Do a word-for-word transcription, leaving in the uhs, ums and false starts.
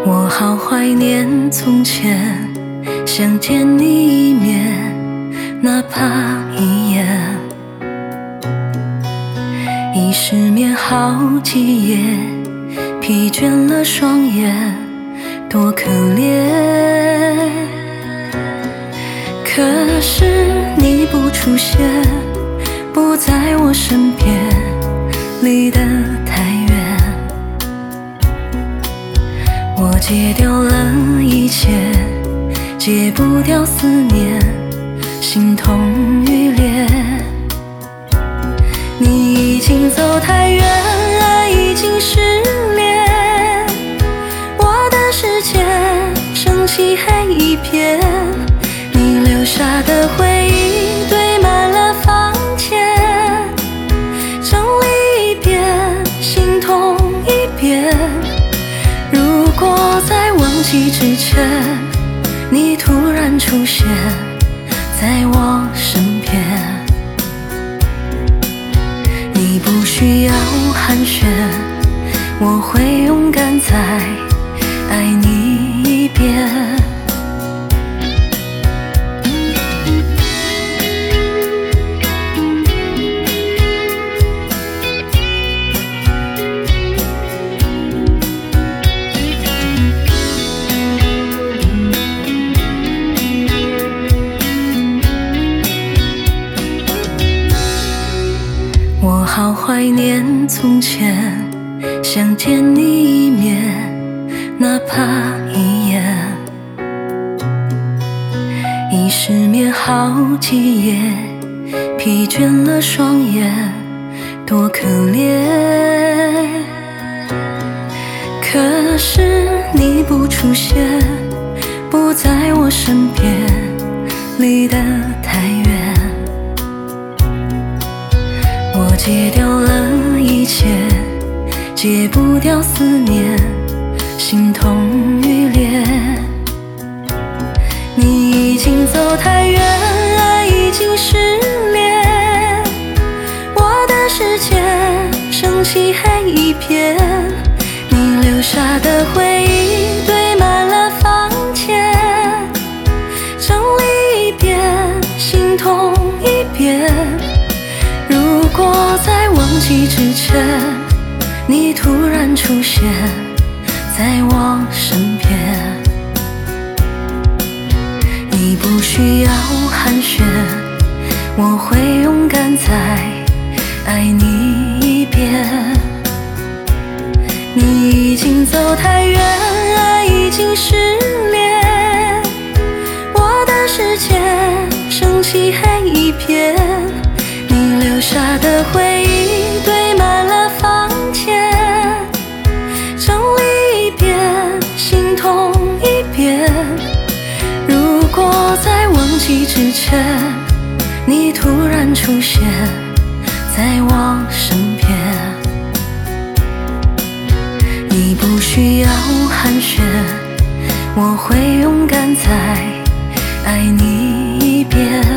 我好怀念从前，想见你一面，哪怕一眼。已失眠好几夜，疲倦了双眼，多可怜。可是你不出现，不在我身边，离得太远。我戒掉了一切，戒不掉思念，心痛欲裂。你已经走太远，爱已经失联，我的世界剩漆黑一片，你留下的回忆堆满了房间，整理一遍，心痛一遍。如果在忘记之前，你突然出现在我身边，你不需要寒暄，我会勇敢再爱你一遍。我好怀念从前，想见你一面，哪怕一眼。已失眠好几夜，疲倦了双眼，多可怜。可是你不出现，不在我身边，离得太远。我戒掉了一切，戒不掉思念，心痛欲裂。你已经走太远，爱已经失联，我的世界剩漆黑一片，你留下的回忆堆满了房间，整理一遍，心痛一遍。如果在忘记之前，你突然出现在我身边，你不需要寒暄，我会勇敢再爱你一遍。你已经走太远，爱已经失联，我的世界剩漆黑一片，你留下的回忆堆满了房间，整理一遍，心痛一遍。如果在忘记之前，你突然出现在我身边，你不需要寒暄，我会勇敢再爱你一遍。